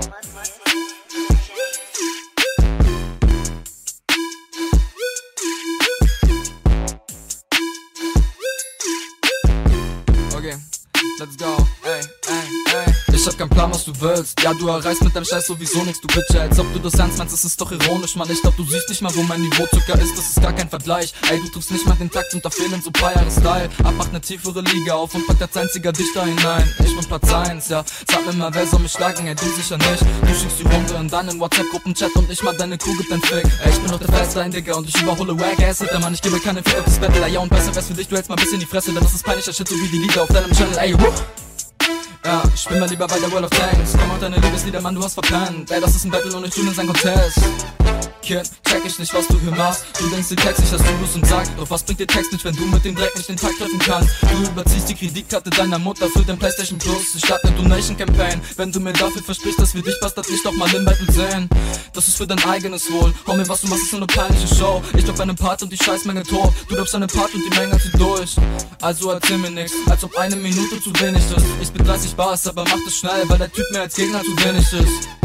Okay, let's go, ey, ey, ey. Ich hab keinen Plan, was du willst. Ja, du erreichst mit deinem Scheiß sowieso nix, du Bitch. Als ob du das ernst meinst, das ist doch ironisch, Mann. Ich glaub, du siehst nicht mal, wo mein Niveau Zucker ist, das ist gar kein Vergleich. Ey, du triffst nicht mal den Takt und da fehlen so paar Jahre Style. Macht ne tiefere Liga auf und packt als einziger Dichter hinein. Ich bin Platz 1, ja. Sag mir mal, wer soll mich schlagen? Ey, du sicher nicht. Du schickst die Runde in deinen WhatsApp-Gruppenchat und nicht mal deine Crew gibt den Fick. Ey, ich bin doch der Festline, Digga, und ich überhole Wack-Ass-Hitter, Mann. Ich gebe keine Fick auf das Battle. Ja, und besser wär's für dich, du hältst mal bisschen die Fresse, denn das ist peinlicher Shit, so wie die Lieder auf deinem Channel. Ey, ja, ich bin mal lieber bei der World of Tanks. Komm auf deine Liebeslieder, Mann, du hast verpennt. Ey, das ist ein Battle und nicht du in sein Contest. Kid, check ich nicht, was du hier machst. Du denkst, den Text nicht, dass du Lust und sagst. Doch was bringt dir Text nicht, wenn du mit dem Dreck nicht den Tag treffen kannst? Du überziehst die Kreditkarte deiner Mutter für den PlayStation Plus. Ich starte ne Donation Campaign. Wenn du mir dafür versprichst, dass wir dich Bastard nicht doch mal im Battle sehen. Das ist für dein eigenes Wohl. Homie, was du machst, ist nur ne peinliche Show. Ich glaub einen Part und die Scheißmenge tot. Du glaubst einen Part und die Menge zieht durch. Also erzähl mir nix, als ob eine Minute zu wenig ist. Ich bin 30 Bars, aber mach das schnell, weil der Typ mir als Gegner zu wenig ist.